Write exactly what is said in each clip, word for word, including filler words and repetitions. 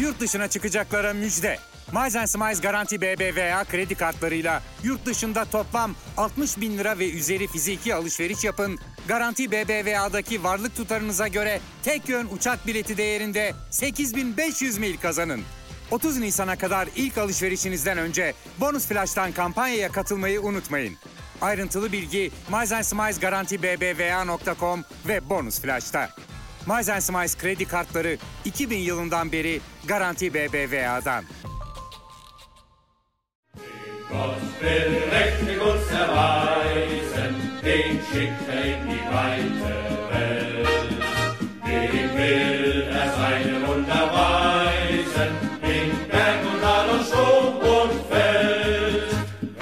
Yurt dışına çıkacaklara müjde. Miles and Smiles Garanti B B V A kredi kartlarıyla yurt dışında toplam altmış bin lira ve üzeri fiziki alışveriş yapın. Garanti B B V A'daki varlık tutarınıza göre tek yön uçak bileti değerinde sekiz bin beş yüz mil kazanın. otuz Nisan'a kadar ilk alışverişinizden önce Bonus Flash'tan kampanyaya katılmayı unutmayın. Ayrıntılı bilgi Miles and Smiles Garanti B B V A nokta com ve Bonus Flash'ta. Miles and Smiles kredi kartları iki bin yılından beri Garanti B B V A'dan. Gott will mächtig uns erweisen, den schickt er in die weite Welt. Dem will er seine Wunder weisen, in Berg und Tal und Sturm und Feld.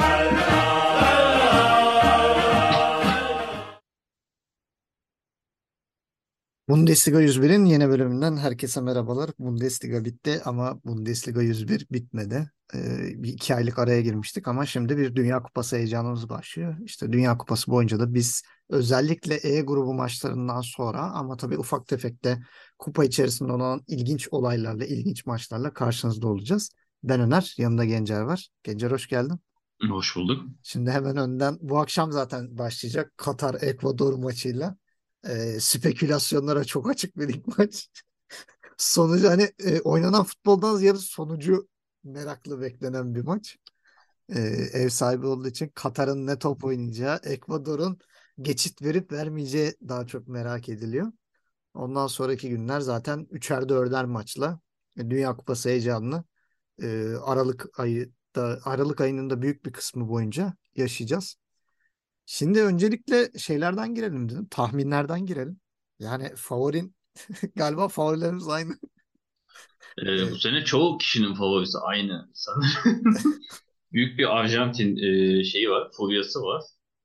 Bundesliga yüz bir'in yeni bölümünden herkese merhabalar. Bundesliga bitti ama Bundesliga yüz bir bitmedi. Ee, bir iki aylık araya girmiştik ama şimdi bir Dünya Kupası heyecanımız başlıyor. İşte Dünya Kupası boyunca da biz özellikle E grubu maçlarından sonra ama tabii ufak tefek de kupa içerisinde olan ilginç olaylarla, ilginç maçlarla karşınızda olacağız. Ben Öner, yanımda Gencer var. Gencer hoş geldin. Hoş bulduk. Şimdi hemen önden bu akşam zaten başlayacak Katar-Ekvador maçıyla. E, spekülasyonlara çok açık bir lig maç. Sonucu hani e, oynanan futboldan ziyade sonucu meraklı beklenen bir maç. E, ev sahibi olduğu için Katar'ın ne top oynayacağı, Ekvador'un geçit verip vermeyeceği daha çok merak ediliyor. Ondan sonraki günler zaten üçer dörder maçla e, Dünya Kupası heyecanını e, Aralık ayı da Aralık ayının da büyük bir kısmı boyunca yaşayacağız. Şimdi öncelikle şeylerden girelim dedim. Tahminlerden girelim. Yani favorin galiba favorilerimiz aynı. Ee, bu Ee, sene çoğu kişinin favorisi aynı sanırım. Büyük bir Arjantin e, şeyi var, furyası var.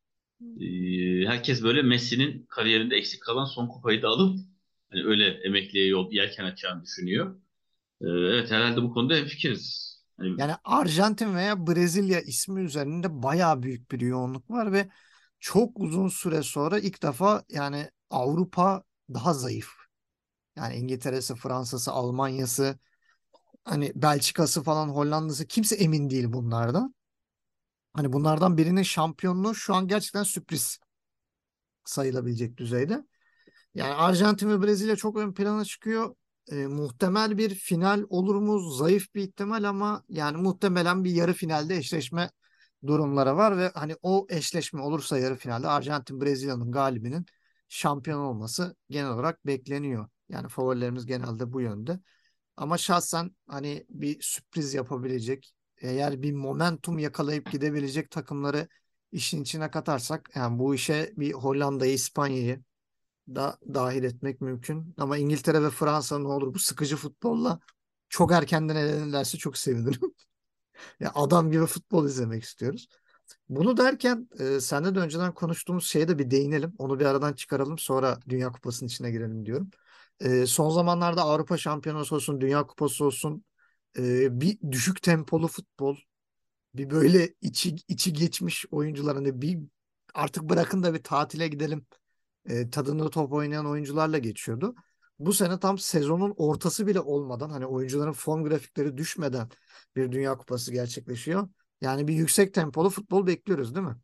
Ee, herkes böyle Messi'nin kariyerinde eksik kalan son kupayı da alıp hani öyle emekliye yol yelken açacağını düşünüyor. Ee, evet herhalde bu konuda hemfikiriz. Hani, Yani Arjantin veya Brezilya ismi üzerinde bayağı büyük bir yoğunluk var ve çok uzun süre sonra ilk defa yani Avrupa daha zayıf. Yani İngiltere'si, Fransa'sı, Almanya'sı, hani Belçika'sı falan, Hollanda'sı kimse emin değil bunlardan. Hani bunlardan birinin şampiyonluğu şu an gerçekten sürpriz sayılabilecek düzeyde. Yani Arjantin ve Brezilya çok ön plana çıkıyor. E, muhtemel bir final olur mu? Zayıf bir ihtimal ama yani muhtemelen bir yarı finalde eşleşme durumları var ve hani o eşleşme olursa yarı finalde Arjantin Brezilya'nın galibinin şampiyon olması genel olarak bekleniyor. Yani favorilerimiz genelde bu yönde. Ama şahsen hani bir sürpriz yapabilecek, eğer bir momentum yakalayıp gidebilecek takımları işin içine katarsak yani bu işe bir Hollanda'yı, İspanya'yı da dahil etmek mümkün. Ama İngiltere ve Fransa ne olur bu sıkıcı futbolla çok erkenden elenirlerse çok sevinirim. Ya adam gibi futbol izlemek istiyoruz. Bunu derken e, seninle de önceden konuştuğumuz şeye de bir değinelim. Onu bir aradan çıkaralım sonra Dünya Kupası'nın içine girelim diyorum. E, son zamanlarda Avrupa Şampiyonası olsun, Dünya Kupası olsun e, bir düşük tempolu futbol, bir böyle içi, içi geçmiş oyuncular hani bir artık bırakın da bir tatile gidelim e, tadında top oynayan oyuncularla geçiyordu. Bu sene tam sezonun ortası bile olmadan hani oyuncuların form grafikleri düşmeden bir Dünya Kupası gerçekleşiyor. Yani bir yüksek tempolu futbol bekliyoruz değil mi?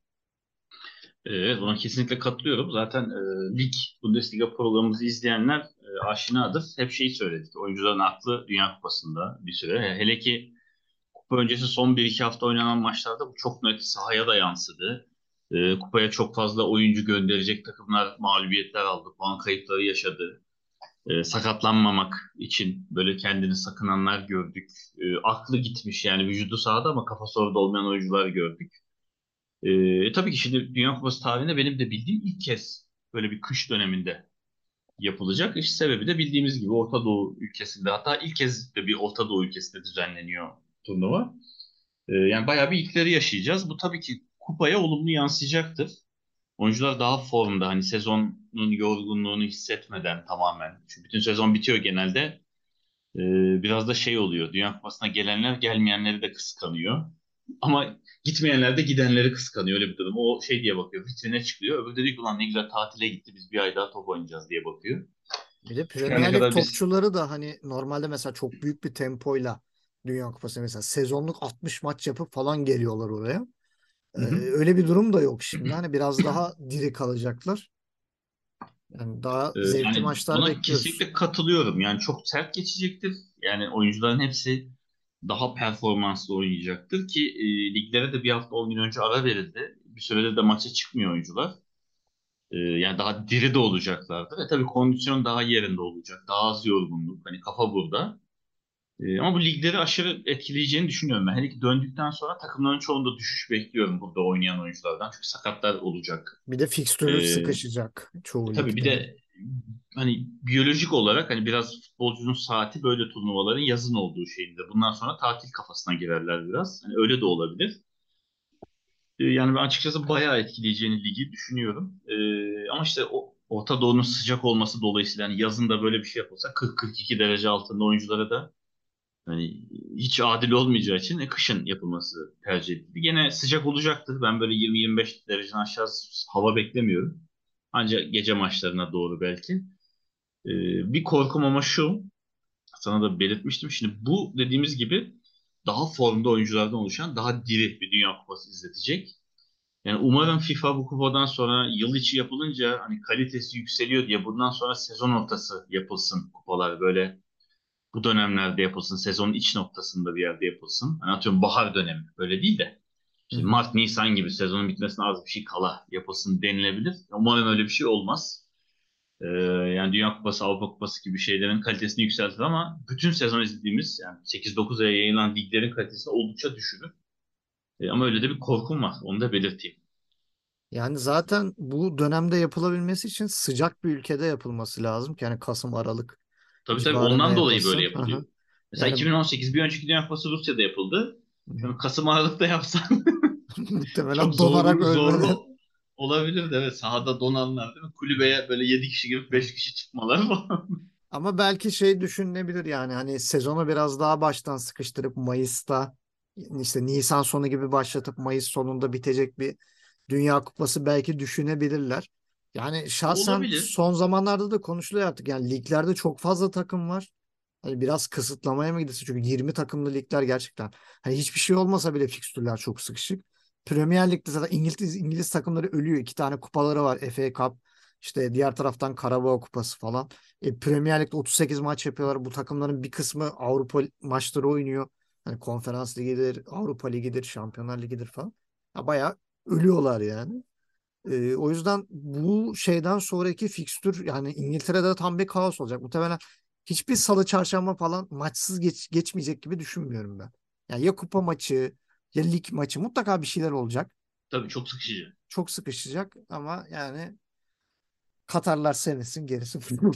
evet buna kesinlikle katılıyorum. Zaten e, lig Bundesliga programımızı izleyenler e, aşinadır. Hep şeyi söyledik. Oyuncuların aklı Dünya Kupası'nda bir süre. Hele ki kupa öncesi son bir iki hafta oynanan maçlarda bu çok net sahaya da yansıdı. Ee, kupaya çok fazla oyuncu gönderecek takımlar mağlubiyetler aldı. Puan kayıpları yaşadı. Ee, sakatlanmamak için böyle kendini sakınanlar gördük. Ee, aklı gitmiş yani vücudu sahada ama kafası orada olmayan oyuncular gördük. Ee, tabii ki şimdi Dünya Kupası tarihinde benim de bildiğim ilk kez böyle bir kış döneminde yapılacak. İşte sebebi de bildiğimiz gibi Orta Doğu ülkesinde hatta ilk kez de bir Orta Doğu ülkesinde düzenleniyor turnuva. Ee, yani bayağı bir ilkleri yaşayacağız. Bu tabii ki kupaya olumlu yansıyacaktır. Oyuncular daha formda hani sezonun yorgunluğunu hissetmeden tamamen. Çünkü bütün sezon bitiyor genelde. Ee, biraz da şey oluyor. Dünya Kupası'na gelenler gelmeyenleri de kıskanıyor. Ama gitmeyenler de gidenleri kıskanıyor. Öyle bir durum. O şey diye bakıyor. Vitrine çıkıyor. Öbürü de diyor ki ulan ne güzel tatile gitti. Biz bir ay daha top oynayacağız diye bakıyor. Bir de Çünkü her ne Premier Lig kadar biz topçuları da hani normalde mesela çok büyük bir tempoyla Dünya Kupası mesela sezonluk altmış maç yapıp falan geliyorlar oraya. Ee, Hı hı. öyle bir durum da yok şimdi. Hani biraz daha diri kalacaklar. Yani daha Ee, zevkli yani maçlar buna bekliyoruz. kesinlikle katılıyorum. Yani çok sert geçecektir. Yani oyuncuların hepsi daha performanslı oynayacaktır ki e, liglere de bir hafta on gün önce ara verildi. Bir sürede de maça çıkmıyor oyuncular. Ee, yani daha diri de olacaklardır. E tabii kondisyon daha yerinde olacak. Daha az yorgunluk. Hani kafa burada. Ee, ama bu ligleri aşırı etkileyeceğini düşünüyorum ben. Hele ki döndükten sonra takımların çoğunda düşüş bekliyorum burada oynayan oyunculardan. Çünkü sakatlar olacak. Bir de Ee, fikstürü e, sıkışacak çoğu tabii bir ligde. de hani biyolojik olarak hani biraz futbolcunun saati böyle turnuvaların yazın olduğu şeyinde. Bundan sonra tatil kafasına girerler biraz. Hani öyle de olabilir. Ee, yani ben açıkçası bayağı etkileyeceğini ligi düşünüyorum. Ee, ama işte o Orta Doğu'nun sıcak olması dolayısıyla hani yazın da böyle bir şey yapılsa kırk kırk iki derece altında oyunculara da hani hiç adil olmayacağı için e, kışın yapılması tercih edildi. Gene sıcak olacaktır. Ben böyle yirmi yirmi beş dereceden aşağı hava beklemiyorum. Ancak gece maçlarına doğru belki. Ee, bir korkum ama şu, sana da belirtmiştim. Şimdi bu dediğimiz gibi daha formda oyunculardan oluşan daha diri bir Dünya Kupası izletecek. Yani umarım FIFA bu kupadan sonra yıl içi yapılınca hani kalitesi yükseliyor diye bundan sonra sezon ortası yapılsın kupalar böyle bu dönemlerde yapılsın. Sezonun iç noktasında bir yerde yapılsın. Hani atıyorum bahar dönemi böyle değil de Hı işte hı. Mart, Nisan gibi sezonun bitmesine az bir şey kala yapılsın denilebilir. Umarım öyle bir şey olmaz. Ee, yani Dünya Kupası, Avrupa Kupası gibi şeylerin kalitesini yükseltir ama bütün sezon izlediğimiz yani sekiz dokuz aya yayılan liglerin kalitesini oldukça düşürür. Ee, ama öyle de bir korkum var. Onu da belirteyim. Yani zaten bu dönemde yapılabilmesi için sıcak bir ülkede yapılması lazım ki yani Kasım Aralık Tabii tabii civarında ondan dolayı böyle yapılsın. Hı yapılıyor. hı. Mesela Yani iki bin on sekiz bir önceki Dünya Kupası Rusya'da yapıldı. hı hı. Şimdi Kasım Aralık'ta yapsan çok Muhtemelen donarak zorlu ölmeler. zorlu olabilirdi. Evet sahada donanlar değil mi? Kulübeye böyle yedi kişi girip beş kişi çıkmalar falan. Ama belki şey düşünülebilir yani hani sezonu biraz daha baştan sıkıştırıp Mayıs'ta işte Nisan sonu gibi başlatıp Mayıs sonunda bitecek bir Dünya Kupası belki düşünebilirler. Yani şahsen Olabilir. son zamanlarda da konuşuluyor artık. Yani liglerde çok fazla takım var. Hani biraz kısıtlamaya mı gidilse? Çünkü yirmi takımlı ligler gerçekten. Hani hiçbir şey olmasa bile fikstürler çok sıkışık. Premier Lig'de zaten İngiliz, İngiliz takımları ölüyor. İki tane kupaları var. F A Cup. İşte diğer taraftan Karabağ Kupası falan. E, Premier Lig'de otuz sekiz maç yapıyorlar. Bu takımların bir kısmı Avrupa maçları oynuyor. Hani Konferans Ligi'dir, Avrupa Ligi'dir, Şampiyonlar Ligi'dir falan. Ya bayağı ölüyorlar yani. E, o yüzden bu şeyden sonraki fikstür yani İngiltere'de tam bir kaos olacak. Muhtemelen hiçbir salı çarşamba falan maçsız geç, geçmeyecek gibi düşünmüyorum ben. Yani ya kupa maçı ya lig maçı mutlaka bir şeyler olacak. Tabii çok sıkıcı. Çok sıkışacak ama yani Katarlar senesin gerisi futbol.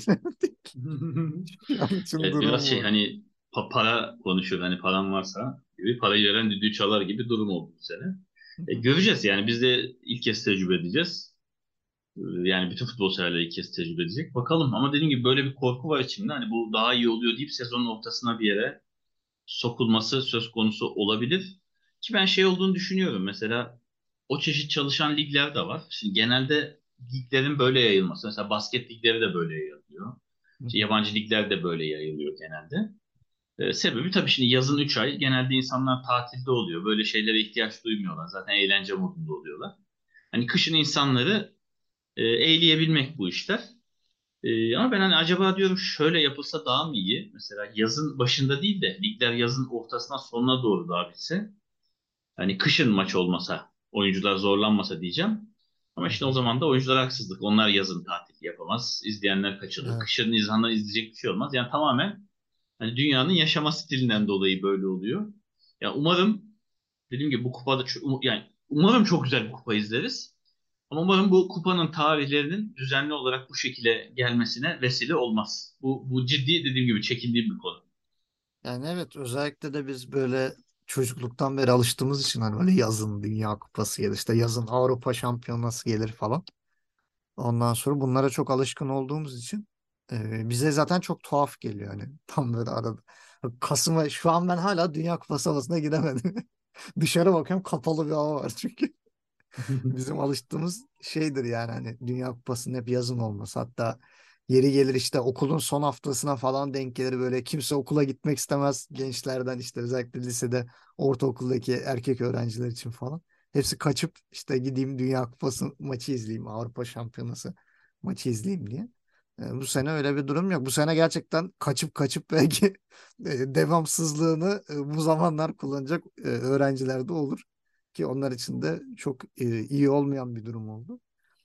Şu an için Evet durum biraz şey bu. hani pa- para konuşuyor. Hani param varsa gibi parayı veren düdüğü çalar gibi durum oldu bu sene. Hı E, hı. göreceğiz yani biz de ilk kez tecrübe edeceğiz. E, yani bütün futbol severler ilk kez tecrübe edecek. Bakalım ama dediğim gibi böyle bir korku var içimde. Hani bu daha iyi oluyor deyip sezonun ortasına bir yere sokulması söz konusu olabilir. Ki ben şey olduğunu düşünüyorum. Mesela o çeşit çalışan ligler de var. Şimdi genelde liglerin böyle yayılması. Mesela basket ligleri de böyle yayılıyor. Hı İşte hı. yabancı ligler de böyle yayılıyor genelde. Ee, sebebi tabii şimdi yazın üç ay genelde insanlar tatilde oluyor. Böyle şeylere ihtiyaç duymuyorlar. Zaten eğlence modunda oluyorlar. Hani kışın insanları e, eğleyebilmek bu işler. Ee, ama ben hani acaba diyorum şöyle yapılsa daha mı iyi? Mesela yazın başında değil de ligler yazın ortasına sonuna doğru daha bitse. Hani kışın maç olmasa, oyuncular zorlanmasa diyeceğim. Ama Hı işte hı. o zaman da oyuncular haksızlık. Onlar yazın tatil yapamaz. İzleyenler kaçırır. Evet. Kışın insanlar izleyecek bir şey olmaz. Yani tamamen hani dünyanın yaşama stilinden dolayı böyle oluyor. Ya umarım dediğim gibi bu kupada ço- um- yani umarım çok güzel bir kupa izleriz. Ama umarım bu kupanın tarihlerinin düzenli olarak bu şekilde gelmesine vesile olmaz. Bu, bu ciddi dediğim gibi çekindiğim bir konu. Yani evet özellikle de biz böyle çocukluktan beri alıştığımız için hani böyle yazın Dünya Kupası gelir işte yazın Avrupa Şampiyonası gelir falan. Ondan sonra bunlara çok alışkın olduğumuz için e, bize zaten çok tuhaf geliyor hani tam böyle arada. Kasım'a şu an ben hala Dünya Kupası havasına gidemedim. Dışarı bakıyorum kapalı bir hava var çünkü. Bizim alıştığımız şeydir yani hani Dünya Kupası'nın hep yazın olması. Hatta Yeri gelir işte okulun son haftasına falan denk gelir, böyle kimse okula gitmek istemez gençlerden, işte özellikle lisede, ortaokuldaki erkek öğrenciler için falan. Hepsi kaçıp işte gideyim Dünya Kupası maçı izleyeyim, Avrupa Şampiyonası maçı izleyeyim diye. E, bu sene öyle bir durum yok. Bu sene gerçekten kaçıp kaçıp belki e, devamsızlığını e, bu zamanlar kullanacak e, öğrenciler de olur. Ki onlar için de çok e, iyi olmayan bir durum oldu.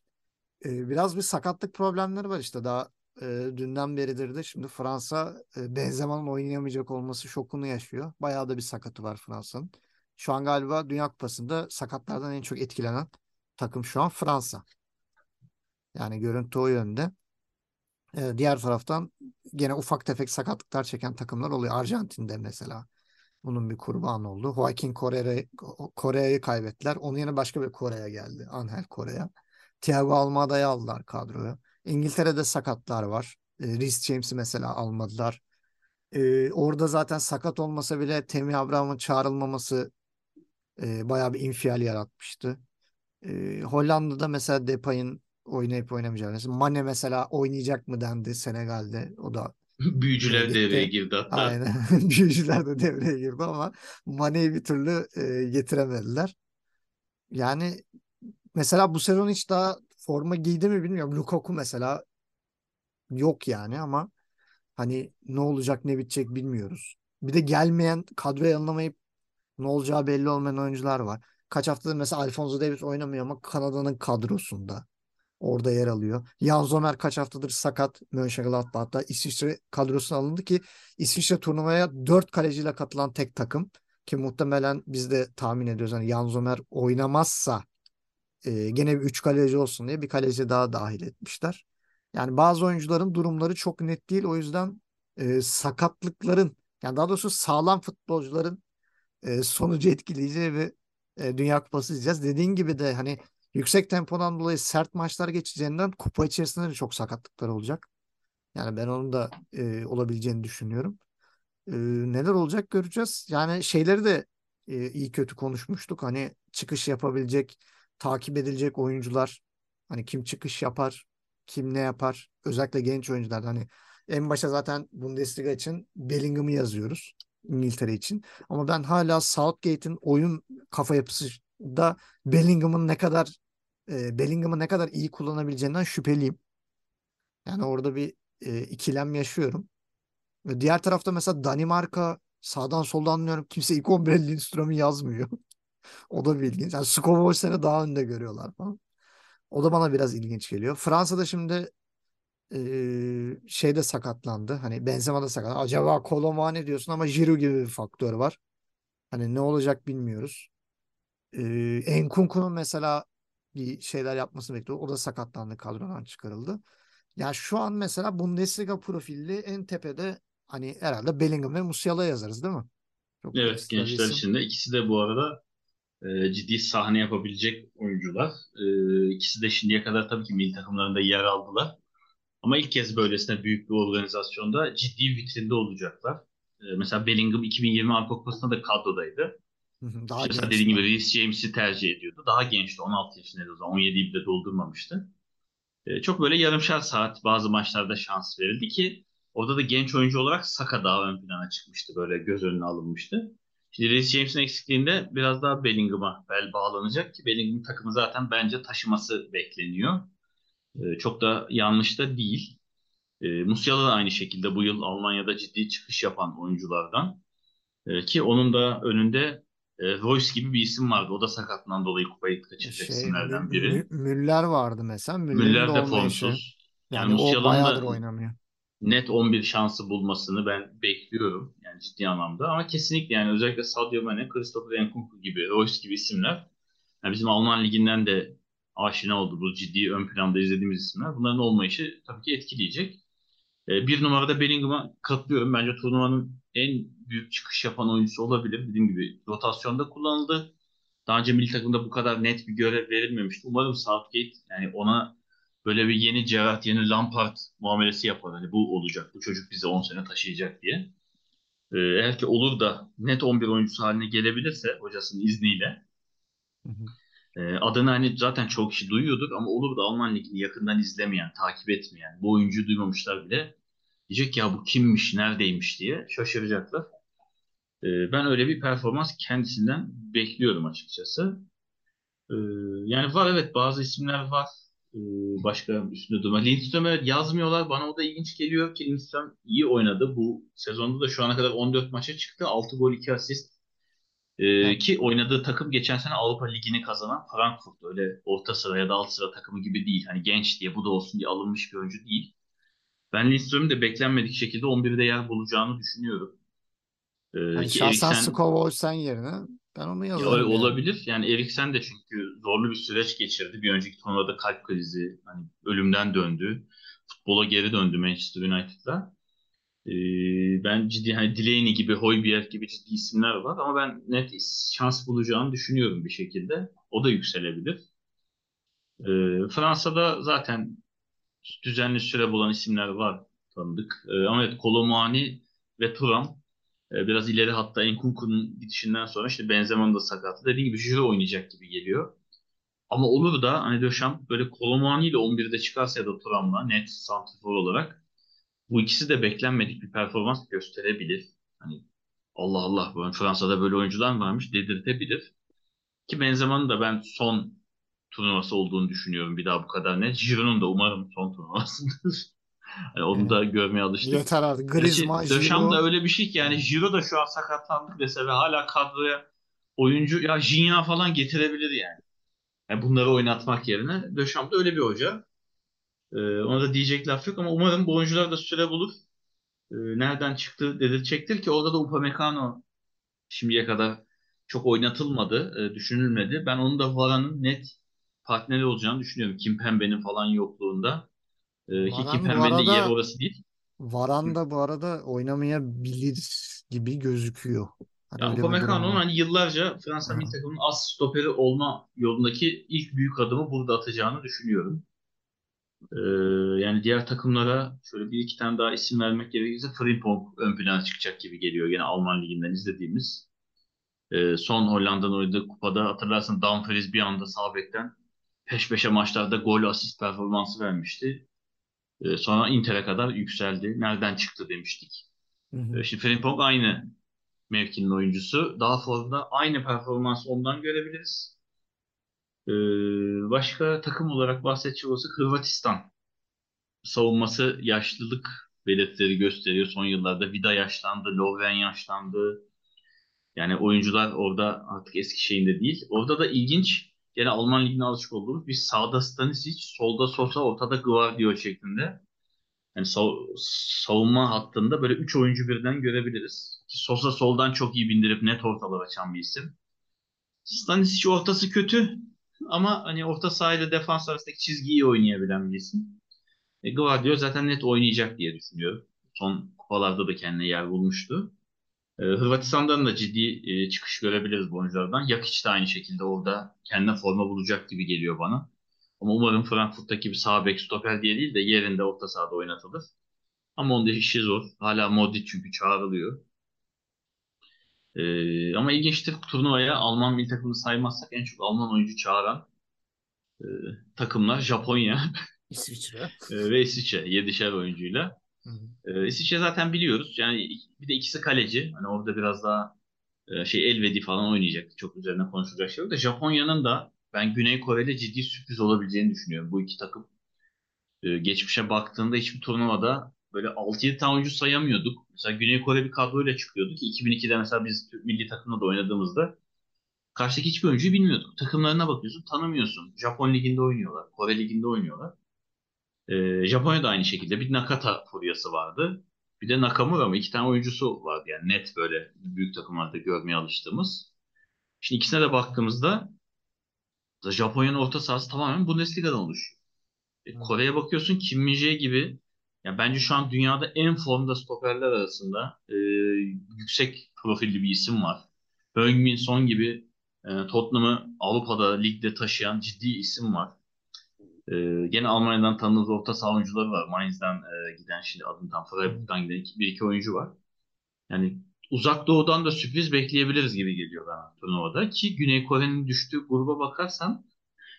E, biraz bir sakatlık problemleri var işte, daha e, dünden beridir de şimdi Fransa e, Benzema'nın oynayamayacak olması şokunu yaşıyor. Bayağı da bir sakatı var Fransa'nın. Şu an galiba Dünya Kupası'nda sakatlardan en çok etkilenen takım şu an Fransa. Yani görüntü o yönde. E, diğer taraftan gene ufak tefek sakatlıklar çeken takımlar oluyor. Arjantin'de mesela bunun bir kurbanı oldu. Joaquin Correa- Kore'yi kaybettiler. Onun yerine başka bir Kore'ye geldi. Angel Korea. Thiago Almada'yı aldılar kadroya. İngiltere'de sakatlar var. E, Reece James'i mesela almadılar. E, orada zaten sakat olmasa bile Tammy Abraham'ın çağrılmaması e, bayağı bir infial yaratmıştı. E, Hollanda'da mesela Depay'ın oynayıp oynamayacağı. Mesela Mane mesela oynayacak mı dendi Senegal'de. O da e, Büyücüler devreye gitti. girdi hatta. Aynen. Büyücüler de devreye girdi ama Mane'yi bir türlü e, getiremediler. Yani mesela bu sezon hiç daha forma giydi mi bilmiyorum. Lukaku mesela yok yani, ama hani ne olacak ne bitecek bilmiyoruz. Bir de gelmeyen, kadroya alınamayıp ne olacağı belli olmayan oyuncular var. Kaç haftadır mesela Alphonso Davies oynamıyor ama Kanada'nın kadrosunda. Orada yer alıyor. Jan Sommer kaç haftadır sakat Mönchengladbach, hatta İsviçre kadrosuna alındı ki İsviçre turnuvaya dört kaleciyle katılan tek takım, ki muhtemelen biz de tahmin ediyoruz hani Jan Sommer oynamazsa e, gene bir üç kaleci olsun diye bir kaleci daha dahil etmişler. Yani bazı oyuncuların durumları çok net değil, o yüzden e, sakatlıkların, yani daha doğrusu sağlam futbolcuların e, sonucu etkileyeceği bir e, Dünya Kupası izleyeceğiz. Dediğin gibi de hani yüksek tempodan dolayı sert maçlar geçeceğinden kupa içerisinde de çok sakatlıklar olacak. Yani ben onun da e, olabileceğini düşünüyorum. E, neler olacak göreceğiz. Yani şeyleri de e, iyi kötü konuşmuştuk. Hani çıkış yapabilecek, takip edilecek oyuncular. Hani kim çıkış yapar, kim ne yapar. Özellikle genç oyuncular. Hani en başa zaten Bundesliga için Bellingham'ı yazıyoruz. İngiltere için. Ama ben hala Southgate'in oyun kafa yapısı da Bellingham'ın ne kadar e, Bellingham'ı ne kadar iyi kullanabileceğinden şüpheliyim. Yani orada bir e, ikilem yaşıyorum. Ve diğer tarafta mesela Danimarka sağdan soldan anlıyorum. Kimse ilk on bire Lindström'ü yazmıyor. O da bir ilginç. Yani Skova o sene daha önde görüyorlar falan. O da bana biraz ilginç geliyor. Fransa'da şimdi eee şeyde sakatlandı. Hani Benzema da sakat. Acaba Kolomani diyorsun ama Giroud gibi bir faktör var. Hani ne olacak bilmiyoruz. Eee Nkunku'nun mesela bir şeyler yapmasını bekliyor. O da sakatlandı, kadrodan çıkarıldı. Ya şu an mesela Bundesliga profilli en tepede hani herhalde Bellingham ve Musiala yazarız değil mi? Çok Evet, ekstra bir gençler isim. için de ikisi de bu arada e, ciddi sahne yapabilecek oyuncular. E, ikisi de şimdiye kadar tabii ki milli takımlarında yer aldılar. Ama ilk kez böylesine büyük bir organizasyonda ciddi vitrinde olacaklar. E, mesela Bellingham iki bin yirmi Avrupa Kupası'nda da kadrodaydı. Hı hı, daha İşte mesela dediğim gençti gibi ama. Reece James'i tercih ediyordu. Daha gençti, on altı yaşındaydı o zaman. on yediyi bile doldurmamıştı. E, çok böyle yarımşar saat bazı maçlarda şans verildi ki orada da genç oyuncu olarak Saka daha ön plana çıkmıştı. Böyle göz önüne alınmıştı. Şimdi Reece James'in eksikliğinde biraz daha Bellingham'a bel bağlanacak ki Bellingham takımı zaten bence taşıması bekleniyor. E, çok da yanlış da değil. E, Musiala da aynı şekilde bu yıl Almanya'da ciddi çıkış yapan oyunculardan. E, ki onun da önünde e, Royce gibi bir isim vardı. O da sakatlığından dolayı kupayı kaçıracak Şey Mü- isimlerden Mü- biri. Müller vardı mesela. Müller'in de Müller de olmayışı. formsuz. Yani Yani o Musiala'nın bayağıdır da oynamıyor. net on bir şansı bulmasını ben bekliyorum. Yani ciddi anlamda. Ama kesinlikle yani özellikle Sadio Mane, Christopher Nkunku gibi, Royce gibi isimler. Yani bizim Alman liginden de aşina oldu bu ciddi ön planda izlediğimiz isimler. Bunların olmayışı tabii ki etkileyecek. E, bir numarada Bellingham'a katılıyorum. Bence turnuvanın en büyük çıkış yapan oyuncusu olabilir. Dediğim gibi rotasyonda kullanıldı. Daha önce milli takımda bu kadar net bir görev verilmemişti. Umarım Southgate yani ona böyle bir yeni Gerrard, yeni Lampard muamelesi yapar. Hani bu olacak, bu çocuk bizi on sene taşıyacak diye. E, eğer ki olur da net on bir oyuncusu haline gelebilirse hocasının izniyle Hı hı. E, adını hani zaten çok kişi duyuyordur ama olur da Alman Ligi'ni yakından izlemeyen, takip etmeyen, bu oyuncuyu duymamışlar bile diyecek ya bu kimmiş, neredeymiş diye şaşıracaklar. E, ben öyle bir performans kendisinden bekliyorum açıkçası. E, Yani var, evet, bazı isimler var. E, Başka üstünde durma. Lindström, evet, yazmıyorlar. Bana o da ilginç geliyor ki Lindström iyi oynadı. Bu sezonda da şu ana kadar on dört maça çıktı. altı gol, iki asist. Yani Ee, ki oynadığı takım geçen sene Avrupa Ligi'ni kazanan Frankfurt. Öyle orta sıra ya da alt sıra takımı gibi değil. Hani genç diye bu da olsun diye alınmış bir oyuncu değil. Ben Lindström'ün de beklenmedik şekilde on birde yer bulacağını düşünüyorum. Ee, hani ki şahsen Eriksen, Skovol yerine ben onu ya öyle yazarım yani. olabilir. Yani Eriksen de çünkü zorlu bir süreç geçirdi. Bir önceki turnuvada kalp krizi, hani ölümden döndü. Futbola geri döndü Manchester United'da. Ee, ben ciddi, hani Delaney gibi, Højbjerg gibi ciddi isimler var ama ben net şans bulacağını düşünüyorum bir şekilde. O da yükselebilir. Ee, Fransa'da zaten düzenli süre bulan isimler var, tanıdık. Ee, ama evet, Kolo ve Thuram, e, biraz ileri hatta Nkunku'nun gidişinden sonra işte Benzema'nın da sakatlığı. Dediğim gibi Giroud oynayacak gibi geliyor. Ama olur da hani Deschamps böyle Kolo ile on birde çıkarsa ya da Thuram'la net santrfor olarak, bu ikisi de beklenmedik bir performans gösterebilir. Hani Allah Allah, bu Fransa'da böyle oyuncular mı varmış dedirtebilir. Ki Benzema'nın da ben son turnuvası olduğunu düşünüyorum. Bir daha bu kadar net. Giroud'un da umarım son turnuvasıdır. Hani onu Yani da görmeye alıştık. yeter artık. Gerçi Griezmann, Deschamps da Giroud. öyle bir şey ki yani Yani, Giroud da şu an sakatlandık dese ve hala kadroya oyuncu ya Gignac falan getirebilir yani. Yani bunları oynatmak yerine Deschamps da öyle bir hoca. Ee, ona da diyecek laf yok ama umarım bu oyuncular da süre bulur. E, nereden çıktı dedirtecektir ki orada da Upamecano şimdiye kadar çok oynatılmadı, e, düşünülmedi. Ben onun da Varane'ın net partneri olacağını düşünüyorum. Kimpembe'nin falan yokluğunda. E, ki Varan bu Kimpembe'nin de yeri arada orası değil. Hı. Varan da bu arada oynamayabilir gibi gözüküyor. Hani Ya öyle bir durum Upamecano'nun var. hani yıllarca Fransa milli Aha. takımının as stoperi olma yolundaki ilk büyük adımı burada atacağını düşünüyorum. E, Yani diğer takımlara şöyle bir iki tane daha isim vermek gerekirse Frimpong ön plana çıkacak gibi geliyor. Yine Alman liginden izlediğimiz. Ee, son Hollanda'nın oynadığı kupada hatırlarsın, Dumfries bir anda sağ bekten peş peşe maçlarda gol asist performansı vermişti. Ee, sonra Inter'e kadar yükseldi. Nereden çıktı demiştik. Hı Ee, hı. şimdi Frimpong aynı mevkinin oyuncusu. Daha formda aynı performansı ondan görebiliriz. Ee, Başka takım olarak bahsedecek olursak Hırvatistan. Savunması yaşlılık belirtileri gösteriyor. Son yıllarda Vida yaşlandı, Lovren yaşlandı. Yani oyuncular orada artık eski şeyinde değil. Orada da ilginç, gene Alman ligine alışık olduğumuz bir sağda Stanisic, solda Sosa, ortada Gvardiol şeklinde. Yani sav- savunma hattında böyle üç oyuncu birden görebiliriz. Ki Sosa soldan çok iyi bindirip net ortalar açan bir isim. Stanisic ortası kötü ama hani orta sahayla defans arasındaki çizgiyi iyi oynayabilen bir isim. E, Gvardiol zaten net oynayacak diye düşünüyorum. Son kupalarda da kendine yer bulmuştu. Ee, Hırvatistan'dan da ciddi e, çıkış görebiliriz bu oyunculardan. Jakic de aynı şekilde orada kendine forma bulacak gibi geliyor bana. Ama umarım Frankfurt'taki bir sağ bek stoper diye değil de yerinde orta sahada oynatılır. Ama onun da işi zor. Hala Modric çünkü çağrılıyor. Ee, ama ilginçtir, turnuvaya Alman milli takımını saymazsak en çok Alman oyuncu çağıran e, takımlar Japonya İsviçre. e, ve İsviçre. Yedişer oyuncuyla. Hı hı. E, İsviçre zaten biliyoruz. Yani bir de ikisi kaleci. Hani orada biraz daha e, şey Elvedi falan oynayacak. Çok üzerine konuşulacak şey yok da Japonya'nın da ben Güney Kore'de ciddi sürpriz olabileceğini düşünüyorum. Bu iki takım e, geçmişe baktığında hiçbir turnuvada böyle altı yedi tane oyuncu sayamıyorduk. Mesela Güney Kore bir kadroyla çıkıyordu ki iki bin ikide mesela biz Türk milli takımla da oynadığımızda karşıdaki hiçbir oyuncuyu bilmiyorduk. Takımlarına bakıyorsun, tanımıyorsun. Japon liginde oynuyorlar, Kore liginde oynuyorlar. E, Japonya'da aynı şekilde bir Nakata furyası vardı. Bir de Nakamura mı? İki tane oyuncusu vardı yani net böyle büyük takımlarda görmeye alıştığımız. Şimdi ikisine de baktığımızda Japonya'nın orta sahası tamamen Bundesliga'dan oluşuyor. E, Hı. Kore'ye bakıyorsun, Kim Min-jae gibi. Ya bence şu an dünyada en formda stoperler arasında e, yüksek profilli bir isim var. Heung-min Son gibi e, Tottenham'ı Avrupa'da ligde taşıyan ciddi isim var. E, Gene Almanya'dan tanıdığımız orta saha oyuncuları var. Mainz'den e, giden, şimdi adını tam Hı hı. Freiburg'dan giden iki, bir iki oyuncu var. Yani Uzak Doğu'dan da sürpriz bekleyebiliriz gibi geliyor bana turnuvada. Ki Güney Kore'nin düştüğü gruba bakarsan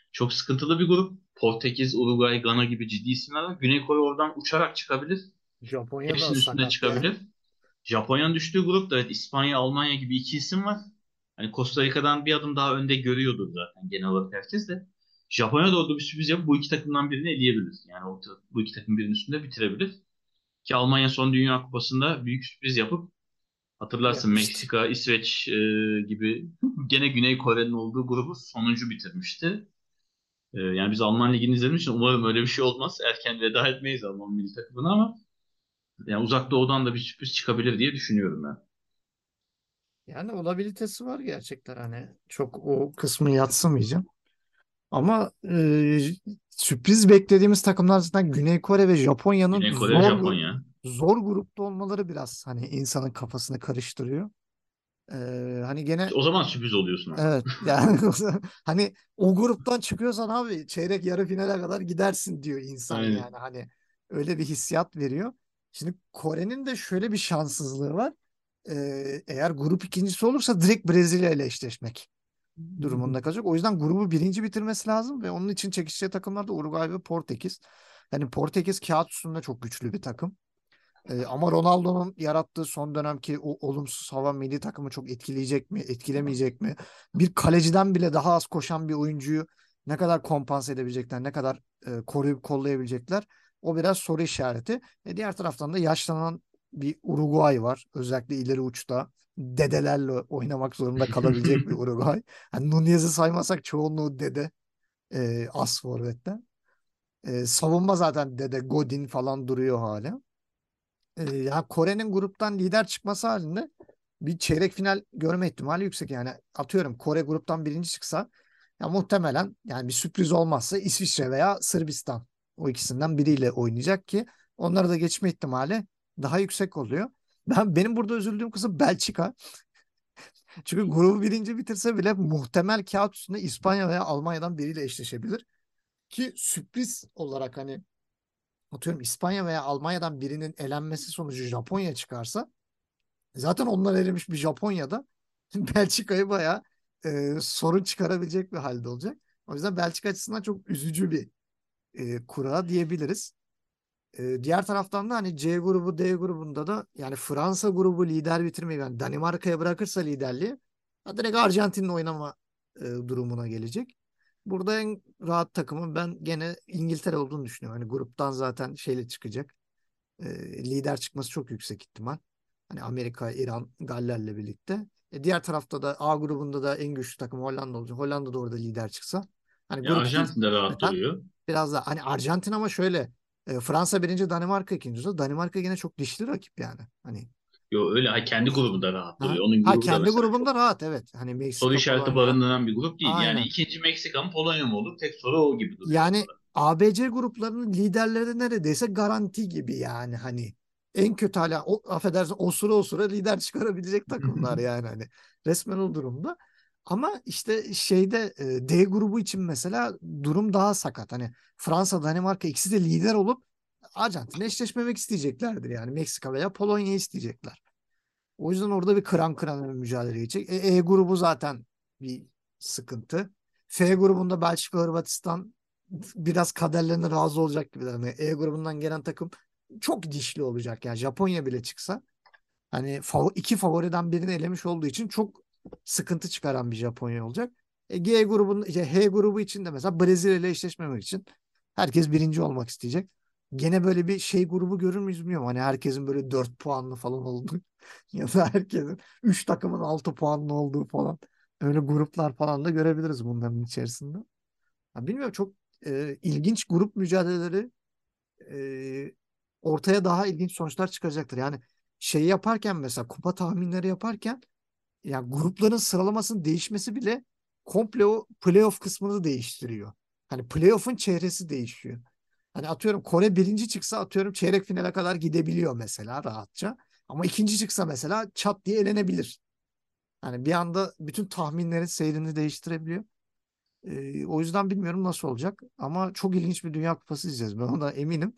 Çok sıkıntılı bir grup. Portekiz, Uruguay, Gana gibi ciddi isimler var. Güney Kore oradan uçarak çıkabilir. Japonya da Hepsinin üstüne sakat ya. çıkabilir. Japonya'nın düştüğü grupta evet İspanya, Almanya gibi iki isim var. Hani Costa Rica'dan bir adım daha önde görüyordur zaten genel olarak herkes de. Japonya da orada bir sürpriz yapıp bu iki takımdan birini eleyebilir. Yani o, bu iki takım birinin üstünde bitirebilir. Ki Almanya son Dünya Kupası'nda büyük sürpriz yapıp hatırlarsın Yapmıştı. Meksika, İsveç e, gibi gene Güney Kore'nin olduğu grubu sonuncu bitirmişti. E, yani biz Alman Ligi'ni izlediğimiz için umarım öyle bir şey olmaz. Erken veda etmeyiz Alman milli takımına ama yani Uzak Doğu'dan da bir sürpriz çıkabilir diye düşünüyorum ben. Yani olabilitesi var gerçekten, hani çok o kısmı yadsımayacağım. Ama e, sürpriz beklediğimiz takımlar zaten Güney Kore ve Japonya'nın Güney Kore, zor Japonya. zor grupta olmaları biraz hani insanın kafasını karıştırıyor. E, hani gene O zaman sürpriz oluyorsun ama. evet yani hani o gruptan çıkıyorsan abi çeyrek yarı finale kadar gidersin diyor insan, yani Aynen. hani öyle bir hissiyat veriyor. Şimdi Kore'nin de şöyle bir şanssızlığı var. E, eğer grup ikincisi olursa direkt Brezilya ile eşleşmek durumunda kalacak. O yüzden grubu birinci bitirmesi lazım ve onun için çekişeceği takımlar da Uruguay ve Portekiz. Yani Portekiz kağıt üstünde çok güçlü bir takım. Ee, ama Ronaldo'nun yarattığı son dönemki o olumsuz hava milli takımı çok etkileyecek mi, etkilemeyecek mi? Bir kaleciden bile daha az koşan bir oyuncuyu ne kadar kompanse edebilecekler, ne kadar e, koruyup kollayabilecekler? O biraz soru işareti. E, diğer taraftan da yaşlanan bir Uruguay var. Özellikle ileri uçta dedelerle oynamak zorunda kalabilecek bir Uruguay. Yani Nunez'i saymasak çoğunluğu dede, e, as forvetten. E, savunma zaten dede, Godin falan duruyor hala. E, ya Kore'nin gruptan lider çıkması halinde bir çeyrek final görme ihtimali yüksek. Yani atıyorum Kore gruptan birinci çıksa ya muhtemelen, yani bir sürpriz olmazsa İsviçre veya Sırbistan, o ikisinden biriyle oynayacak ki onları da geçme ihtimali daha yüksek oluyor. Ben benim burada üzüldüğüm kısım Belçika. Çünkü grubu birinci bitirse bile muhtemel kağıt üstünde İspanya veya Almanya'dan biriyle eşleşebilir. Ki sürpriz olarak hani atıyorum İspanya veya Almanya'dan birinin elenmesi sonucu Japonya çıkarsa, zaten onlar elemiş bir Japonya'da Belçika'yı bayağı e, sorun çıkarabilecek bir halde olacak. O yüzden Belçika açısından çok üzücü bir e, kura diyebiliriz. E, diğer taraftan da hani C grubu, D grubunda da yani Fransa grubu lider bitirmeyi, yani Danimarka'ya bırakırsa liderliği, ha, direkt Arjantin'le oynama e, durumuna gelecek. Burada en rahat takımın ben gene İngiltere olduğunu düşünüyorum. Hani gruptan zaten şeyle çıkacak. E, lider çıkması çok yüksek ihtimal. Hani Amerika, İran, Galler'le birlikte. E, diğer tarafta da A grubunda da en güçlü takım Hollanda olacak. Hollanda da orada lider çıksa. Hani Ya grup Arjantin de ikincisi rahat zaten duruyor. biraz da hani Arjantin, ama şöyle e, Fransa birinci, Danimarka ikinci olsa Danimarka yine çok dişli rakip yani. Hani Yo öyle ha, kendi grubu da rahat ha, duruyor. Onun ha grubu da kendi mesela çok grubunda rahat, evet. Hani soru Meksika, işareti Polonya, barındıran bir grup değil. Yani aynen. ikinci Meksika mı Polonya mı olur? Tek soru o gibi duruyor Yani ortada. A B C gruplarının liderleri de neredeyse garanti gibi, yani hani en kötü hala o, affedersin osura osura lider çıkarabilecek takımlar yani hani resmen o durumda. Ama işte şeyde e, D grubu için mesela durum daha sakat. Hani Fransa, Danimarka ikisi de lider olup Arjantin'le eşleşmemek isteyeceklerdir, yani Meksika veya Polonya isteyecekler. O yüzden orada bir kıran kırana bir mücadele geçecek. E, E grubu zaten bir sıkıntı. F grubunda Belçika, Hırvatistan biraz kaderlerine razı olacak gibi. Yani E grubundan gelen takım çok dişli olacak. Yani Japonya bile çıksa hani fav- iki favoriden birini elemiş olduğu için çok sıkıntı çıkaran bir Japonya olacak. E, G grubun, işte H grubu için de mesela Brezilya ile eşleşmemek için herkes birinci olmak isteyecek. Gene böyle bir şey grubu görür müyüz bilmiyorum. Hani herkesin böyle dört puanlı falan olduğu ya da herkesin üç takımın altı puanlı olduğu falan. Öyle gruplar falan da görebiliriz bunların içerisinde. Ya bilmiyorum, çok e, ilginç grup mücadeleleri e, ortaya daha ilginç sonuçlar çıkaracaktır. Yani şey yaparken, mesela kupa tahminleri yaparken, ya grupların sıralamasının değişmesi bile komple o playoff kısmını değiştiriyor. Hani playoff'un çehresi değişiyor. Hani atıyorum Kore birinci çıksa atıyorum çeyrek finale kadar gidebiliyor mesela rahatça. Ama ikinci çıksa mesela çat diye elenebilir. Hani bir anda bütün tahminlerin seyrini değiştirebiliyor. Ee, o yüzden bilmiyorum nasıl olacak. Ama çok ilginç bir Dünya Kupası izleyeceğiz. Ben ona eminim.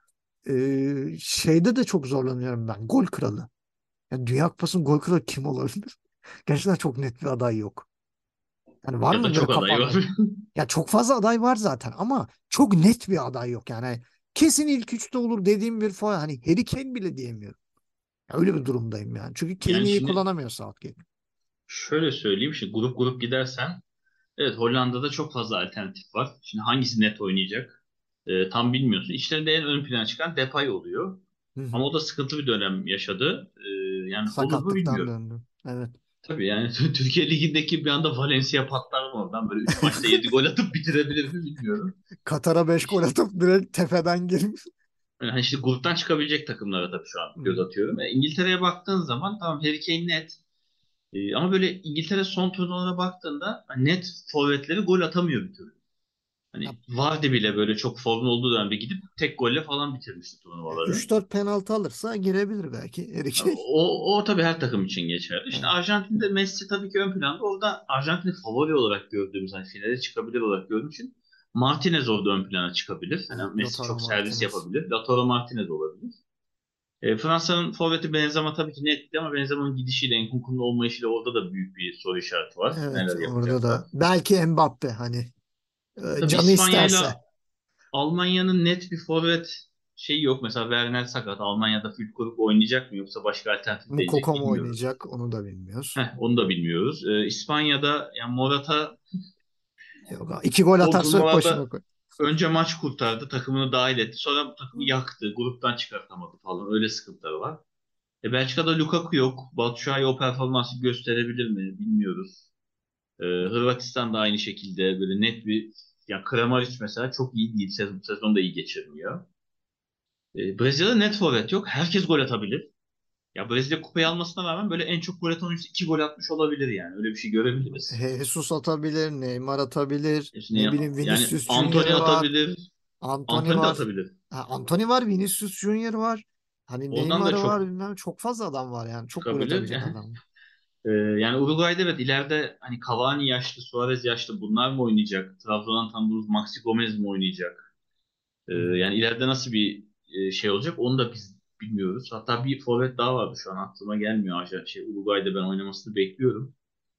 Ee, şeyde de çok zorlanıyorum ben. Gol kralı. Yani Dünya Kupası'nın gol kralı kim olabilir? Gerçekten çok net bir aday yok. Yani var Ya da mı böyle çok aday var. kafanda? Ya çok fazla aday var zaten ama çok net bir aday yok. Yani kesin ilk üçte olur dediğim bir falan. Hani Harry Kane bile diyemiyorum. Ya öyle bir durumdayım yani. Çünkü Yani Kane'i iyi şimdi kullanamıyor Southgate. şöyle söyleyeyim. Şimdi grup grup gidersen evet Hollanda'da çok fazla alternatif var. Şimdi hangisi net oynayacak? Ee, tam bilmiyorsun. İçlerinde en ön plana çıkan Depay oluyor. Hı Ama hı. o da sıkıntılı bir dönem yaşadı. Ee, yani olur mu Sakatlıktan bilmiyorum. döndü. Evet. Tabii yani Türkiye Ligi'ndeki bir anda Valencia patlar mı oradan? Böyle üç maçta yedi gol atıp bitirebilir mi bilmiyorum. Katar'a beş gol İşte, atıp direkt tepeden girmiş. yani işte gruptan çıkabilecek takımlara tabii şu an Hı göz hı. atıyorum. E, İngiltere'ye baktığın zaman tamam Harry Kane net. E, ama böyle İngiltere son turnuvalara baktığında hani net forvetleri gol atamıyor bir türlü. Ya, Hani Vardy bile böyle çok formda olduğu dönemde gidip tek golle falan bitirmişti turnuvaları. üç dört penaltı alırsa girebilir belki Harry Kane. O, o tabii her takım için geçerli. İşte Evet. Arjantin'de Messi tabii ki ön planda. Orada Arjantin'i favori olarak gördüğümüz, hani finale çıkabilir olarak gördüğüm için Martinez orada ön plana çıkabilir. Hani Evet. Messi Lautaro çok servis Martinez. yapabilir. Lautaro Martinez olabilir. E, Fransa'nın forveti Benzema tabii ki netti ama Benzema'nın gidişiyle, Nkunku'nun olmayışıyla orada da büyük bir soru işareti var. Evet. Neler Orada yapacaklar. da belki Mbappe hani e, Tabii canı isterse. İspanya'yla Almanya'nın net bir forvet şeyi yok. Mesela Werner sakat. Almanya'da Füllkrug oynayacak mı yoksa başka alternatif deneyecek Mukoko mu bilmiyoruz. oynayacak onu da bilmiyoruz. Heh, onu da bilmiyoruz. Ee, İspanya'da yani Morata Yok, iki gol son atarsa yok başına turnuvalarda koy. önce maç kurtardı, takımını dahil etti. Sonra takımı yaktı, gruptan çıkartamadı falan. Öyle sıkıntıları var. E, Belçika'da Lukaku yok. Batshuayi o performansı gösterebilir mi bilmiyoruz. Ee, Hırvatistan da aynı şekilde böyle net bir ya Kramaric mesela çok iyi değil. Sezon, sezonu da iyi geçirmiyor. Ee, Brezilya'da net forvet yok. Herkes gol atabilir. Ya Brezilya kupayı almasına rağmen böyle en çok gol atan oyuncusu iki gol atmış olabilir yani. Öyle bir şey görebiliriz. Jesus atabilir, Neymar atabilir, Yani, ne bileyim yani Vinicius Junior Anthony var, atabilir. Anthony Anthony de var. atabilir. Ha, Anthony var, Vinicius Junior var. Hani Oradan Neymar da var, çok bilmem çok fazla adam var yani. Çok gol çıkabilir. atabilecek adam. Ee, yani Uruguay'da evet ileride hani Cavani yaşlı, Suarez yaşlı bunlar mı oynayacak? Trabzon'dan tanıdığımız Maxi Gomez mi oynayacak? Ee, Hı hı. yani ileride nasıl bir e, şey olacak onu da biz bilmiyoruz. Hatta bir forvet daha vardı şu an aklıma gelmiyor. Aşağı, şey, Uruguay'da ben oynamasını bekliyorum.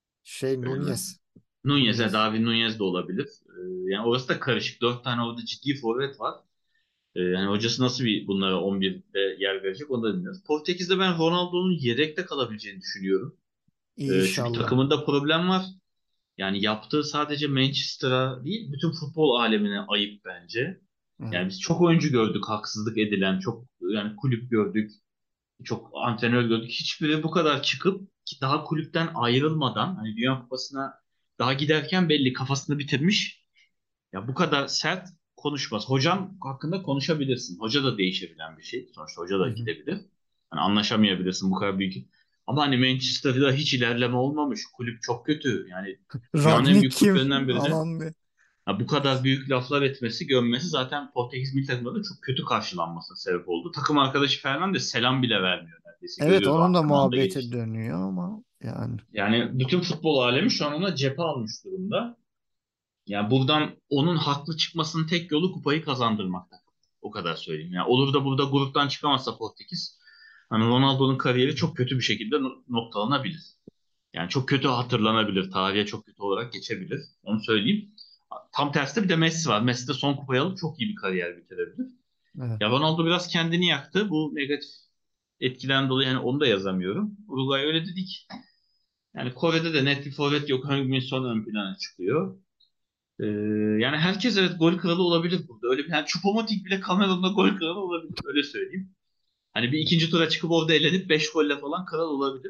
Şey Ee, Nunez. Nunez, evet, Nunez. David Nunez de olabilir. Ee, yani orası da karışık. Dört tane orada ciddi forvet var. Ee, yani hocası nasıl bir bunlara on birde yer verecek onu da bilmiyoruz. Portekiz'de ben Ronaldo'nun yedekte kalabileceğini düşünüyorum. Ee, çünkü İnşallah. takımında problem var. Yani yaptığı sadece Manchester'a değil, bütün futbol alemine ayıp bence. Evet. Yani biz çok oyuncu gördük, haksızlık edilen, çok yani kulüp gördük, çok antrenör gördük. Hiçbiri bu kadar çıkıp ki daha kulüpten ayrılmadan, hani Dünya Kupası'na daha giderken belli kafasını bitirmiş. Ya bu kadar sert konuşmaz. Hocam hakkında konuşabilirsin. Hoca da değişebilen bir şey. Sonuçta hoca Hı da hı. gidebilir. Hani anlaşamayabilirsin bu kadar büyük. Ama hani Manchester'da hiç ilerleme olmamış. Kulüp çok kötü. Yani dünyanın en Ragnik büyük kim? kulüplerinden birine Aman be. ha, bu kadar büyük laflar etmesi, gömmesi zaten Portekiz milli takımında da çok kötü karşılanmasına sebep oldu. Takım arkadaşı Fernandes selam bile vermiyor neredeyse. Evet Görüyoruz onun da antrenmanda muhabbeti geçti. dönüyor ama yani. Yani bütün futbol alemi şu an ona cephe almış durumda. Yani buradan onun haklı çıkmasının tek yolu kupayı kazandırmak. O kadar söyleyeyim. Yani olur da burada gruptan çıkamazsa Portekiz, hani Ronaldo'nun kariyeri çok kötü bir şekilde no- noktalanabilir. Yani çok kötü hatırlanabilir. Tarihe çok kötü olarak geçebilir. Onu söyleyeyim. Tam tersi bir de Messi var. Messi de son kupayı alıp çok iyi bir kariyer bitirebilir. Evet. Ya Ronaldo biraz kendini yaktı. Bu negatif etkiden dolayı yani onu da yazamıyorum. Uruguay öyle dedik. Yani Kore'de de net bir forvet yok. Heung-min Son ön plana çıkıyor. Ee, yani herkes evet gol kralı olabilir burada. Öyle bir yani Choupo-Moting bile Kamerun'da gol kralı olabilir. Öyle söyleyeyim. Hani bir ikinci tura çıkıp orada elenip beş golle falan kral olabilir.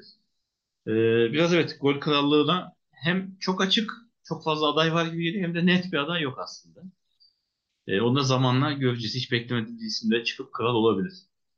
Ee, biraz evet gol krallığına hem çok açık, çok fazla aday var gibi geliyor hem de net bir aday yok aslında. Ee, onu da zamanla göreceğiz. Hiç beklemediğimiz isimde çıkıp kral olabilir.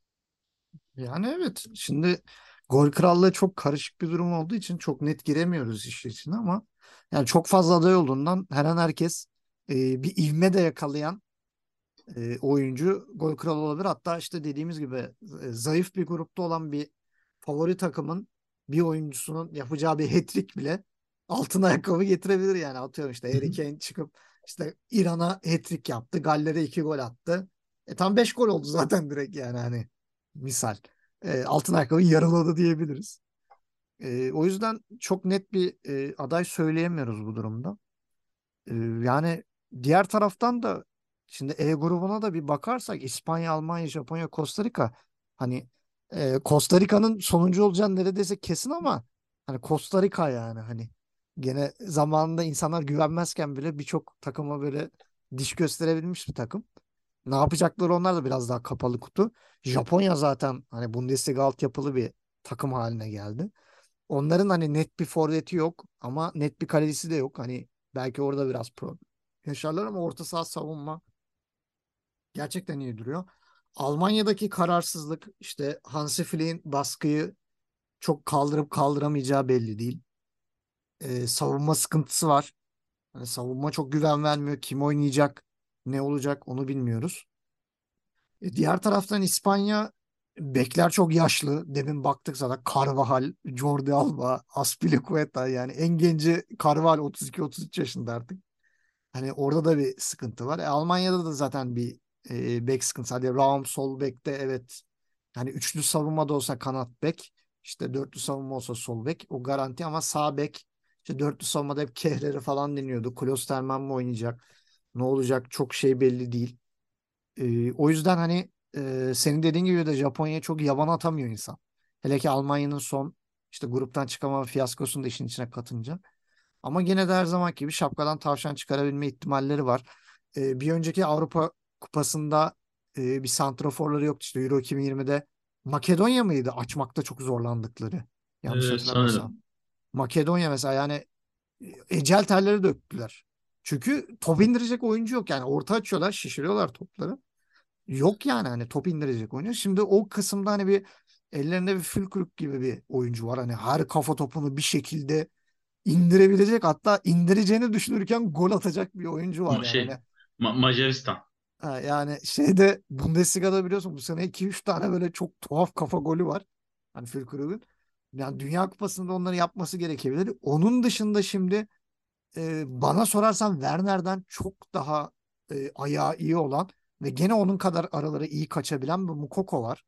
Yani evet. Şimdi gol krallığı çok karışık bir durum olduğu için çok net giremiyoruz işin içine ama yani çok fazla aday olduğundan her an herkes e, bir ivme de yakalayan e, oyuncu gol kralı olabilir. Hatta işte dediğimiz gibi e, zayıf bir grupta olan bir favori takımın bir oyuncusunun yapacağı bir hat-trick bile altın ayakkabı getirebilir yani. Atıyorum işte Harry Kane çıkıp işte İran'a hat-trick yaptı. Galler'e iki gol attı. E tam beş gol oldu zaten direkt yani hani misal. E, altın ayakkabı yarıladı diyebiliriz. E, o yüzden çok net bir e, aday söyleyemiyoruz bu durumda. E, yani diğer taraftan da şimdi E grubuna da bir bakarsak İspanya, Almanya, Japonya, Costa Rica, hani e, Costa Rica'nın sonuncu olacağı neredeyse kesin ama hani Costa Rica yani hani gene zamanında insanlar güvenmezken bile birçok takıma böyle diş gösterebilmiş bir takım. Ne yapacakları onlar da biraz daha kapalı kutu. Japonya zaten hani Bundesliga altyapılı bir takım haline geldi. Onların hani net bir forveti yok ama net bir kalecisi de yok. Hani belki orada biraz problem yaşarlar ama orta saha, savunma gerçekten iyi duruyor. Almanya'daki kararsızlık, işte Hansi Flick'in baskıyı çok kaldırıp kaldıramayacağı belli değil. Ee, savunma sıkıntısı var. Hani savunma çok güven vermiyor. Kim oynayacak, ne olacak onu bilmiyoruz. E, diğer taraftan İspanya, bekler çok yaşlı. Demin baktık zaten Carvajal, Jordi Alba, Azpilicueta, yani en genci Carvajal otuz iki otuz üç yaşında artık. Hani orada da bir sıkıntı var. E, Almanya'da da zaten bir e, bek sıkıntısı. Hadi Raum sol bekte, evet. Yani üçlü savunmada olsa kanat bek, işte dörtlü savunma olsa sol bek o garanti, ama sağ bek, işte dörtlü savunmada hep Kehler'i falan deniyordu. Klosterman mı oynayacak? Ne olacak? Çok şey belli değil. Ee, o yüzden hani e, senin dediğin gibi de Japonya'ya çok yaban atamıyor insan. Hele ki Almanya'nın son işte gruptan çıkamama fiyaskosunu da işin içine katınca. Ama gene de her zamanki gibi şapkadan tavşan çıkarabilme ihtimalleri var. Ee, bir önceki Avrupa Kupası'nda e, bir santraforları yoktu. İşte Euro iki bin yirmide Makedonya mıydı? Açmakta çok zorlandıkları. Yanlış Ee, hatırlamıyorsam. sanırım. Makedonya mesela, yani e, ecel terleri döktüler. Çünkü top indirecek oyuncu yok. Yani orta açıyorlar, şişiriyorlar topları. Yok yani hani top indirecek oyuncu. Şimdi o kısımda hani bir ellerinde bir Fülkrug gibi bir oyuncu var. Hani her kafa topunu bir şekilde indirebilecek, hatta indireceğini düşünürken gol atacak bir oyuncu var Ma- yani. Hani Şey, Ma- Macaristan. ha, yani şeyde Bundesliga'da biliyorsun bu sene iki üç tane böyle çok tuhaf kafa golü var. Hani Fülkrug'un. Yani Dünya Kupası'nda onları yapması gerekebilir. Onun dışında şimdi e, bana sorarsan Werner'den çok daha e, ayağı iyi olan ve gene onun kadar araları iyi kaçabilen bir Mukoko var.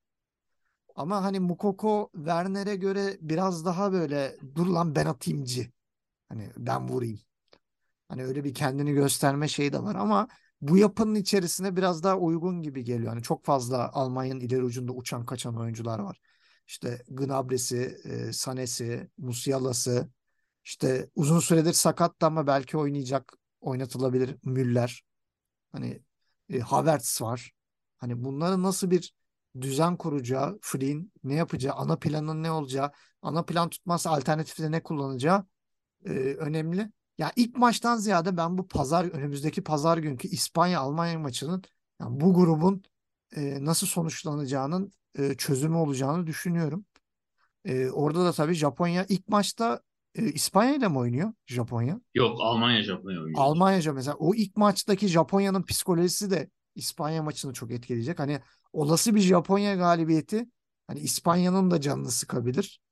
Ama hani Mukoko Werner'e göre biraz daha böyle dur lan ben atayımcı. Hani ben vurayım. Hani öyle bir kendini gösterme şeyi de var ama bu yapının içerisine biraz daha uygun gibi geliyor. Hani çok fazla Almanya'nın ileri ucunda uçan kaçan oyuncular var. İşte Gnabry'si, e, Sané'si, Musiala'sı, işte uzun süredir sakattı ama belki oynayacak, oynatılabilir Müller. Hani e, Havertz var. Hani bunları nasıl bir düzen kuracağı, Flick'in ne yapacağı, ana planın ne olacağı, ana plan tutmazsa alternatifte ne kullanacağı e, önemli. Ya ilk maçtan ziyade ben bu pazar, önümüzdeki pazar günkü İspanya-Almanya maçının, yani bu grubun e, nasıl sonuçlanacağının e, çözümü olacağını düşünüyorum. E, orada da tabii Japonya ilk maçta e, İspanya ile mi oynuyor Japonya? Yok, Almanya Japonya oynuyorlar. Almanyaca mesela o ilk maçtaki Japonya'nın psikolojisi de İspanya maçını çok etkileyecek. Hani olası bir Japonya galibiyeti hani İspanya'nın da canını sıkabilir.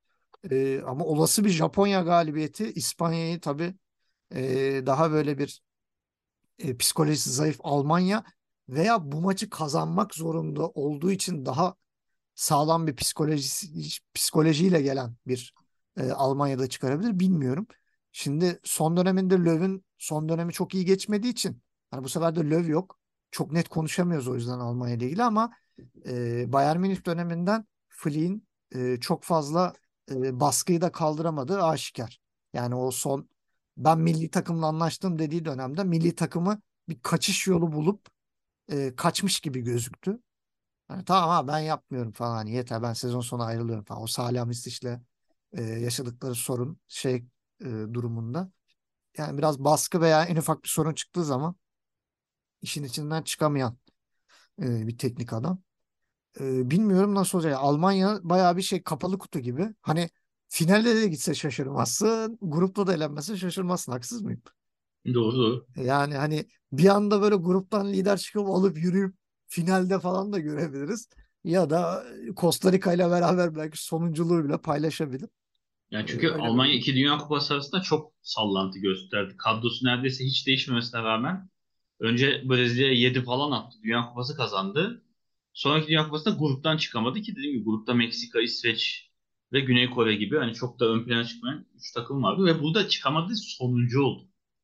Ee, ama olası bir Japonya galibiyeti İspanya'yı tabii e, daha böyle bir e, psikolojisi zayıf Almanya veya bu maçı kazanmak zorunda olduğu için daha sağlam bir psikolojisi, psikolojiyle gelen bir e, Almanya'da çıkarabilir bilmiyorum. Şimdi son döneminde Löw'ün son dönemi çok iyi geçmediği için hani bu sefer de Löw yok. Çok net konuşamıyoruz o yüzden Almanya ile ilgili ama e, Bayern Münih döneminden Flick'in e, çok fazla e, baskıyı da kaldıramadığı aşikar. Yani o son ben milli takımla anlaştım dediği dönemde milli takımı bir kaçış yolu bulup e, kaçmış gibi gözüktü. Hani tamam ha ben yapmıyorum falan, hani yeter ben sezon sonu ayrılıyorum falan. O Salihamidzic ile e, yaşadıkları sorun şey e, durumunda. Yani biraz baskı veya en ufak bir sorun çıktığı zaman işin içinden çıkamayan e, bir teknik adam. E, bilmiyorum nasıl olacak. Almanya bayağı bir şey kapalı kutu gibi. Hani finalde de gitse şaşırmazsın. Grupta da elenmezse şaşırmazsın. Haksız mıyım? Doğru doğru. Yani hani bir anda böyle gruptan lider çıkıp alıp yürüyüp finalde falan da görebiliriz. Ya da Costa Rica ile beraber belki sonunculuğu bile paylaşabilir. Yani Ee, çünkü öyle bir Almanya grup. iki Dünya Kupası arasında çok sallantı gösterdi. Kadrosu neredeyse hiç değişmemesine rağmen önce Brezilya yedi falan attı. Dünya Kupası kazandı. Sonraki Dünya Kupası'nda gruptan çıkamadı ki dediğim gibi grupta Meksika, İsveç ve Güney Kore gibi hani çok da ön plana çıkmayan üç takım vardı ve burada çıkamadığı sonuncu oldu.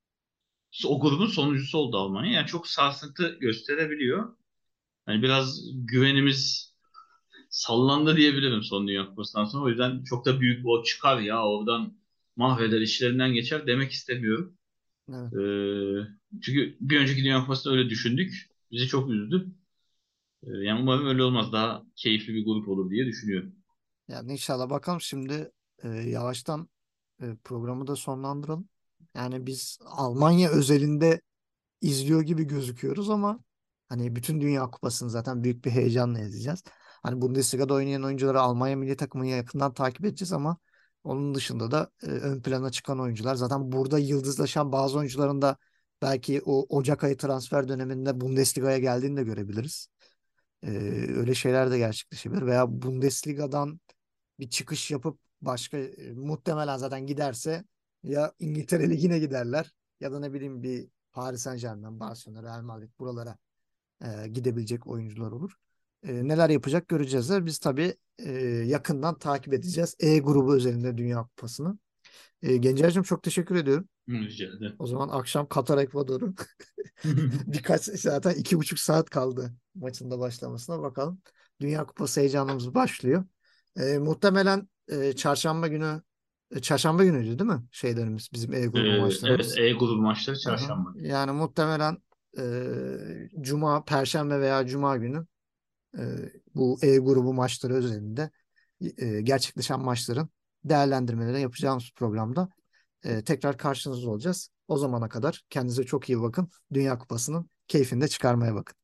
O grubun sonuncusu oldu Almanya. Yani çok sarsıntı gösterebiliyor. Hani biraz güvenimiz sallandı diyebilirim son Dünya Kupası'ndan sonra. O yüzden çok da büyük o çıkar ya oradan mahveder işlerinden geçer demek istemiyorum. Evet. Ee, çünkü bir önceki Dünya Kupası'nda öyle düşündük. Bizi çok üzdü. Ee, yani umarım öyle olmaz. Daha keyifli bir grup olur diye düşünüyorum. Yani inşallah bakalım şimdi e, yavaştan e, programı da sonlandıralım. Yani biz Almanya özelinde izliyor gibi gözüküyoruz ama hani bütün Dünya Kupası'nı zaten büyük bir heyecanla izleyeceğiz. Hani Bundesliga'da oynayan oyuncuları Almanya milli takımını yakından takip edeceğiz ama onun dışında da e, ön plana çıkan oyuncular zaten burada yıldızlaşan bazı oyuncuların da belki o Ocak ayı transfer döneminde Bundesliga'ya geldiğini de görebiliriz. E, öyle şeyler de gerçekleşebilir veya Bundesliga'dan bir çıkış yapıp başka e, muhtemelen zaten giderse ya İngiltere Ligi'ne giderler ya da ne bileyim bir Paris Saint-Germain, Barcelona, Real Madrid buralara e, gidebilecek oyuncular olur. E, neler yapacak göreceğiz. Biz tabii e, yakından takip edeceğiz. E grubu özelinde Dünya Kupası'nı. E, Gencer'cim çok teşekkür ediyorum. Rica ederim. O zaman akşam Katar Ekvador'u birkaç zaten iki buçuk saat kaldı maçın da başlamasına bakalım. Dünya Kupası heyecanımız başlıyor. E, muhtemelen e, çarşamba günü e, çarşamba günüydü değil mi? Şeylerimiz bizim E Ee, grubu evet, maçlarımız. E grubu maçları Hı hı. çarşamba. Yani muhtemelen e, Cuma, Perşembe veya Cuma günü e, bu E grubu maçları özelinde e, gerçekleşen maçların değerlendirmeleri yapacağımız programda e, tekrar karşınızda olacağız. O zamana kadar kendinize çok iyi bakın. Dünya Kupası'nın keyfini de çıkarmaya bakın.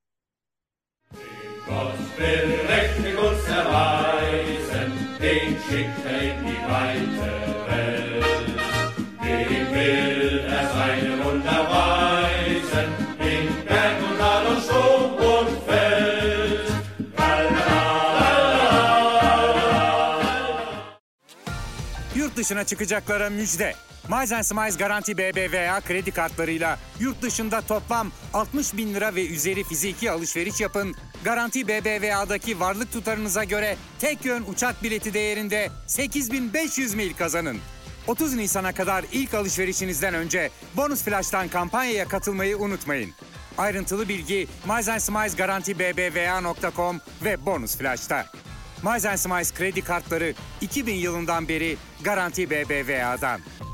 Gott will mächtig uns erweisen, den schickt er in die weite Welt. Dem will er seine Wunder weisen, in Berg und Tal und Sturm und Feld. Yurt dışına çıkacaklara müjde. Miles and Smiles Garanti B B V A kredi kartlarıyla yurt dışında toplam altmış bin lira ve üzeri fiziki alışveriş yapın. Garanti B B V A'daki varlık tutarınıza göre tek yön uçak bileti değerinde sekiz bin beş yüz mil kazanın. otuz Nisan'a kadar ilk alışverişinizden önce Bonus Flash'tan kampanyaya katılmayı unutmayın. Ayrıntılı bilgi miles and smiles garanti b b v a nokta com ve Bonus Flash'ta. Miles and Smiles kredi kartları iki bin yılından beri Garanti B B V A'dan.